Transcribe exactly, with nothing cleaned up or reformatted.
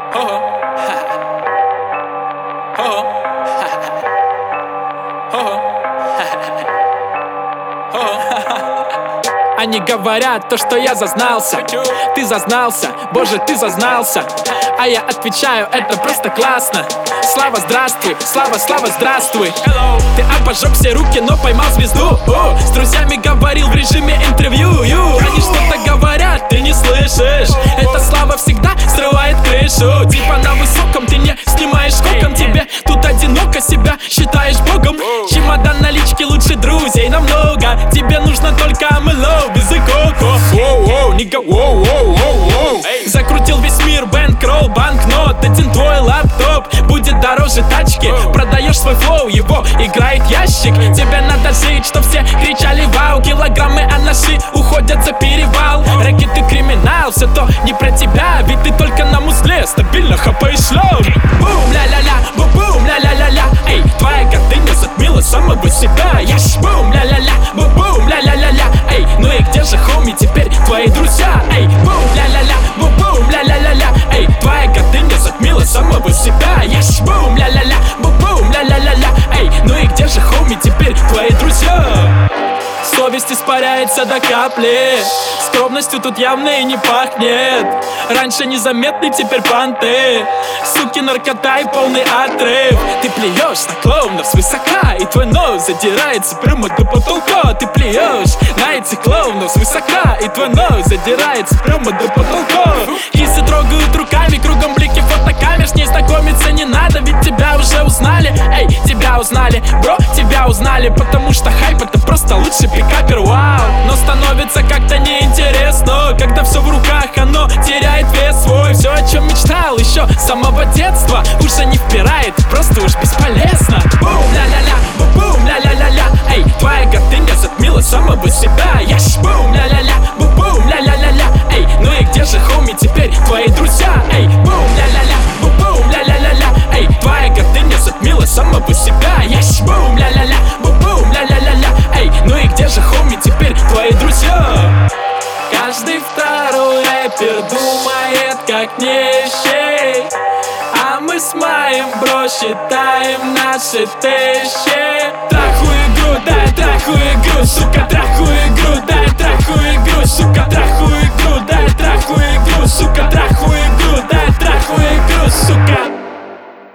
Они говорят то, что я зазнался. Ты зазнался, боже, ты зазнался. А я отвечаю, это просто классно. Слава, здравствуй, слава, слава, здравствуй. Hello. Ты обожег все руки, но поймал звезду. О, с друзьями говорил в режиме интервью. Ю. Они что-то говорят, ты не слышишь. Эта слава всегда срывает крышу. Типа на высоком ты не снимаешь скоком. Тебе тут одиноко, себя считаешь богом. Чемодан налички лучше друзей намного. Тебе нужно только амело без икоко. Воу-воу, нига, воу-воу-воу-воу. Закрутил весь мир, бэнкролл, банкнот. Один твой лаптоп будет дороже тачки. Продаешь свой флоу, его играет ящик. Тебе надо жить, чтоб все кричали вау. Килограммы анаши уходят за перевал. Рэкет и криминал, все то не про тебя. Ведь ты только на музле стабильно хапаешь лом. Бум, ля-ля-ля, бу-бум, ля-ля-ля-ля. Эй, твоя гордыня затмила самого себя. Яш, бум, ля-ля-ля, бу-бум, ля-ля-ля-ля. Эй, ну и где же, хоми, теперь твои друзья? Эй, бум, ля-ля-ля, бу-бум, ля-ля-ля-ля. Эй, твоя гордыня затмила самого себя. Яш, бум, ля-ля-ля, бу-бум, ля-ля-ля-ля. Эй, ну и где же, хоми, теперь твои друзья? Совесть испаряется до капли. Скромностью тут явно и не пахнет. Раньше незаметный, теперь понты. Суки, наркота и полный отрыв. Ты плюешь на клоунов свысока, и твой нос задирается прямо до потолка. Ты плюешь на этих клоунов свысока, и твой нос задирается прямо до потолка. Кисы трогают руками, кругом блики фотокамер. С ней знакомиться не надо, ведь тебя уже узнали. Эй, тебя узнали, бро, тебя узнали. Потому что хайп это просто лучший пикапер, вау. Но становится как-то неинтересно, когда все в руках, оно теряет вес свой. Все, о чем мечтал еще с самого детства, уже не впирает, просто уж бесполезно. Бум, ля-ля-ля, бу-бум, ля-ля-ля-ля. Эй, твоя гордыня затмила самого себя. Яш, бум, ля-ля-ля, бу-бум, ля-ля-ля-ля. Эй, ну и где же, хоми, теперь твои друзья? Эй, бум, ля-ля-ля, бу-бум, ля-ля-ля-ля. Эй, твоя гордыня затмила самого себя. Яш, бум, ля-ля-ля, бу-бум, ля-ля-ля-ля. Эй, ну и где же, хоми, теперь твои друзья? Каждый второй рэпер думает как нищий, а мы с моим бро считаем наши тысячи. Траху игру, дай траху игру, сука, траху игру, дай траху игру, сука, траху игру.